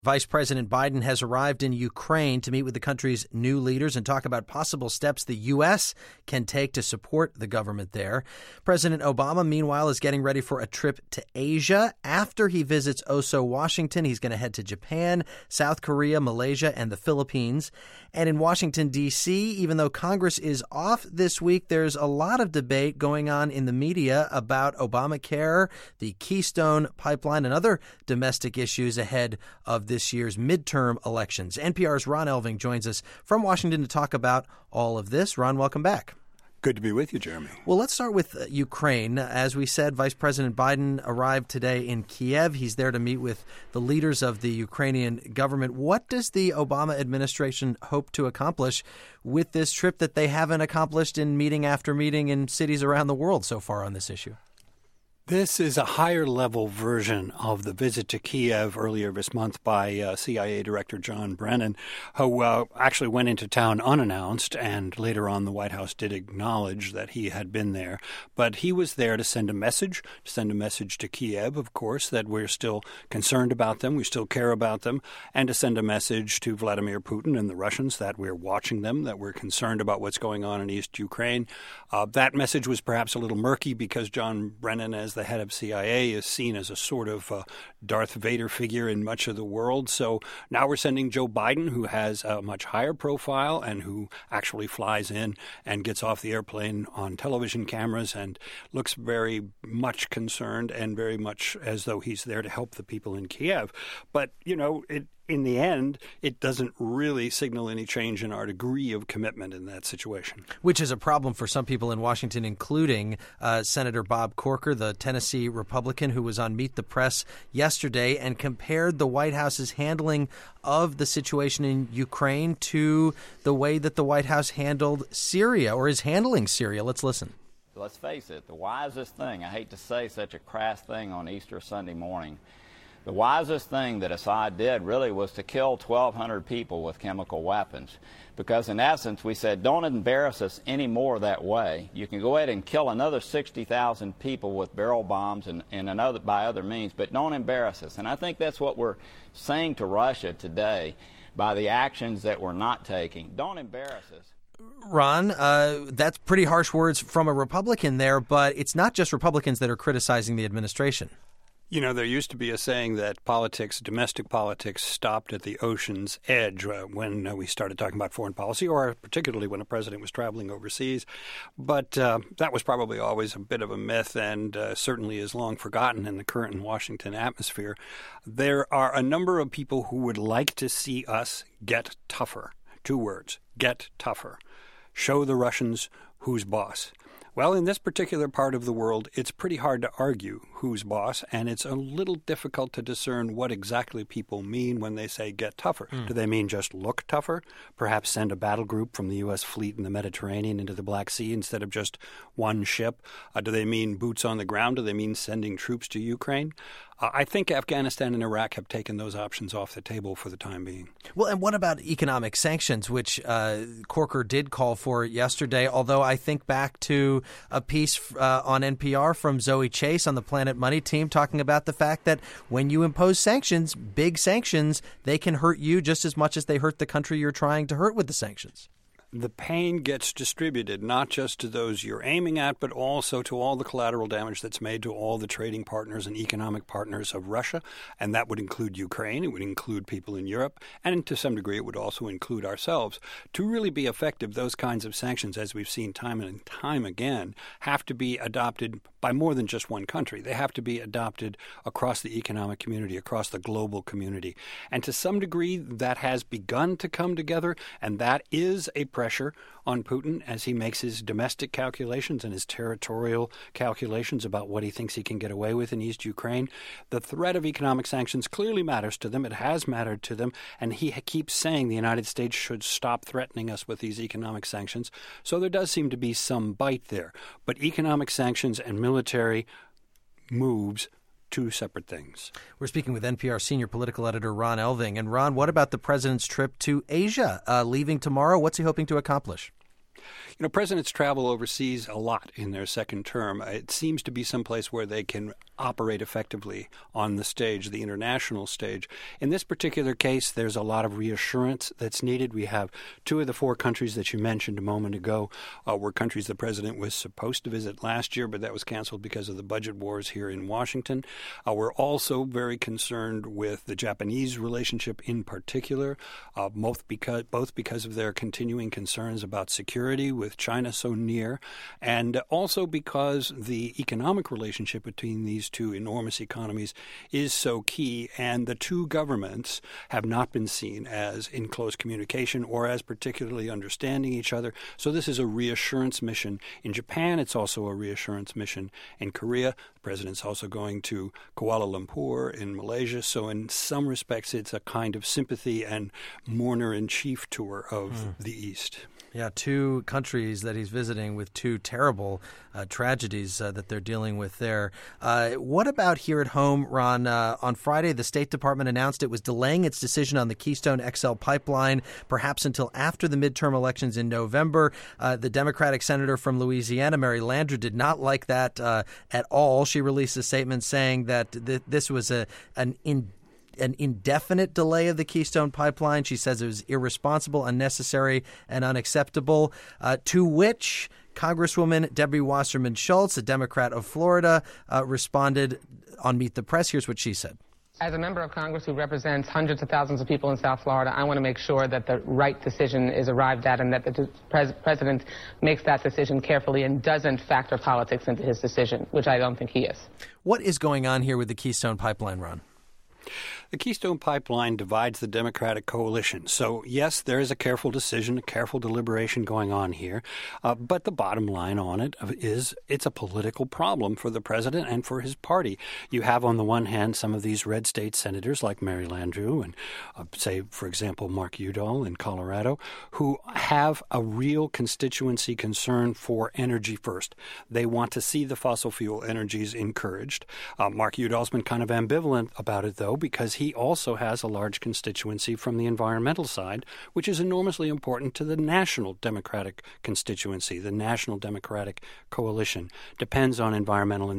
Vice President Biden has arrived in Ukraine to meet with the country's new leaders and talk about possible steps the U.S. can take to support the government there. President Obama, meanwhile, is getting ready for a trip to Asia. After he visits Oslo, Washington, he's going to head to Japan, South Korea, Malaysia, and the Philippines. And in Washington, D.C., even though Congress is off this week, there's a lot of debate going on in the media about Obamacare, the Keystone Pipeline, and other domestic issues ahead of this year's midterm elections. NPR's Ron Elving joins us from Washington to talk about all of this. Ron, welcome back. Good to be with you, Jeremy. Well, let's start with Ukraine. As we said, Vice President Biden arrived today in Kiev. He's there to meet with the leaders of the Ukrainian government. What does the Obama administration hope to accomplish with this trip that they haven't accomplished in meeting after meeting in cities around the world so far on this issue? This is a higher-level version of the visit to Kiev earlier this month by CIA Director John Brennan, who actually went into town unannounced, and later on the White House did acknowledge that he had been there. But he was there to send a message to Kiev, of course, that we're still concerned about them, we still care about them, and to send a message to Vladimir Putin and the Russians that we're watching them, that we're concerned about what's going on in East Ukraine. That message was perhaps a little murky because John Brennan, as the head of CIA, is seen as a sort of Darth Vader figure in much of the world. So now we're sending Joe Biden, who has a much higher profile and who actually flies in and gets off the airplane on television cameras and looks very much concerned and very much as though he's there to help the people in Kiev. But, in the end, it doesn't really signal any change in our degree of commitment in that situation. Which is a problem for some people in Washington, including Senator Bob Corker, the Tennessee Republican, who was on Meet the Press yesterday and compared the White House's handling of the situation in Ukraine to the way that the White House handled Syria or is handling Syria. Let's listen. Let's face it, the wisest thing, I hate to say such a crass thing on Easter Sunday morning, the wisest thing that Assad did really was to kill 1,200 people with chemical weapons. Because in essence, we said, don't embarrass us anymore that way. You can go ahead and kill another 60,000 people with barrel bombs and by other means, but don't embarrass us. And I think that's what we're saying to Russia today by the actions that we're not taking. Don't embarrass us. Ron, that's pretty harsh words from a Republican there, but it's not just Republicans that are criticizing the administration. There used to be a saying that domestic politics, stopped at the ocean's edge when we started talking about foreign policy, or particularly when a president was traveling overseas. But that was probably always a bit of a myth and certainly is long forgotten in the current Washington atmosphere. There are a number of people who would like to see us get tougher. 2 words, get tougher. Show the Russians who's boss. Well, in this particular part of the world, it's pretty hard to argue who's boss, and it's a little difficult to discern what exactly people mean when they say get tougher. Do they mean just look tougher? Perhaps send a battle group from the U.S. fleet in the Mediterranean into the Black Sea instead of just one ship? Do they mean boots on the ground? Do they mean sending troops to Ukraine? I think Afghanistan and Iraq have taken those options off the table for the time being. Well, and what about economic sanctions, which Corker did call for yesterday, although I think back to a piece on NPR from Zoe Chase on the Planet Money team talking about the fact that when you impose sanctions, big sanctions, they can hurt you just as much as they hurt the country you're trying to hurt with the sanctions. The pain gets distributed not just to those you're aiming at, but also to all the collateral damage that's made to all the trading partners and economic partners of Russia. And that would include Ukraine. It would include people in Europe. And to some degree, it would also include ourselves. To really be effective, those kinds of sanctions, as we've seen time and time again, have to be adopted by more than just one country. They have to be adopted across the economic community, across the global community. And to some degree, that has begun to come together, and that is a pressure on Putin as he makes his domestic calculations and his territorial calculations about what he thinks he can get away with in East Ukraine. The threat of economic sanctions clearly matters to them. It has mattered to them, and he keeps saying the United States should stop threatening us with these economic sanctions. So there does seem to be some bite there. But economic sanctions and military moves, 2 separate things. We're speaking with NPR senior political editor Ron Elving. And Ron, what about the president's trip to Asia, leaving tomorrow? What's he hoping to accomplish? Presidents travel overseas a lot in their second term. It seems to be someplace where they can operate effectively on the stage, the international stage. In this particular case, there's a lot of reassurance that's needed. We have 2 of the 4 countries that you mentioned a moment ago were countries the president was supposed to visit last year, but that was canceled because of the budget wars here in Washington. We're also very concerned with the Japanese relationship in particular, both because of their continuing concerns about security with China so near, and also because the economic relationship between these 2 enormous economies is so key, and the 2 governments have not been seen as in close communication or as particularly understanding each other. So this is a reassurance mission in Japan. It's also a reassurance mission in Korea. The president's also going to Kuala Lumpur in Malaysia. So in some respects, it's a kind of sympathy and mourner-in-chief tour of the East. Yeah, 2 countries that he's visiting with 2 terrible tragedies that they're dealing with there. What about here at home, Ron? On Friday, the State Department announced it was delaying its decision on the Keystone XL pipeline, perhaps until after the midterm elections in November. The Democratic senator from Louisiana, Mary Landrieu, did not like that at all. She released a statement saying that this was an indefinite delay of the Keystone Pipeline. She says it was irresponsible, unnecessary, and unacceptable, to which Congresswoman Debbie Wasserman Schultz, a Democrat of Florida, responded on Meet the Press. Here's what she said. As a member of Congress who represents hundreds of thousands of people in South Florida, I want to make sure that the right decision is arrived at and that the president makes that decision carefully and doesn't factor politics into his decision, which I don't think he is. What is going on here with the Keystone Pipeline, Ron? The Keystone Pipeline divides the Democratic coalition. So, yes, there is a careful decision, a careful deliberation going on here. But the bottom line on it is it's a political problem for the president and for his party. You have, on the one hand, some of these red state senators like Mary Landrieu and, say, for example, Mark Udall in Colorado, who have a real constituency concern for energy first. They want to see the fossil fuel energies encouraged. Mark Udall's been kind of ambivalent about it, though, because he also has a large constituency from the environmental side, which is enormously important to the national Democratic constituency. The National Democratic Coalition depends on environmental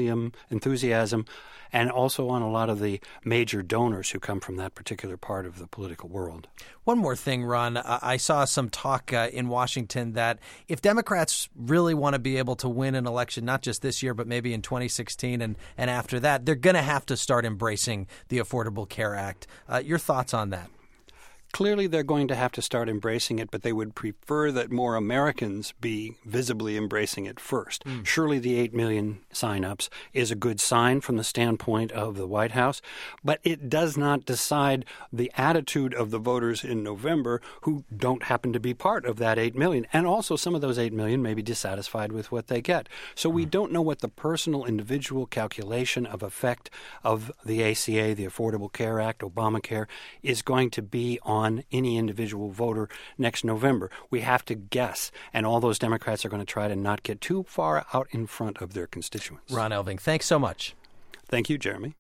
enthusiasm and also on a lot of the major donors who come from that particular part of the political world. One more thing, Ron. I saw some talk in Washington that if Democrats really want to be able to win an election, not just this year, but maybe in 2016 and after that, they're going to have to start embracing the Affordable Care Act. Your thoughts on that? Clearly, they're going to have to start embracing it, but they would prefer that more Americans be visibly embracing it first. Surely the 8 million sign-ups is a good sign from the standpoint of the White House, but it does not decide the attitude of the voters in November who don't happen to be part of that 8 million. And also some of those 8 million may be dissatisfied with what they get. So we don't know what the personal individual calculation of effect of the ACA, the Affordable Care Act, Obamacare, is going to be on any individual voter next November. We have to guess, and all those Democrats are going to try to not get too far out in front of their constituents. Ron Elving, thanks so much. Thank you, Jeremy.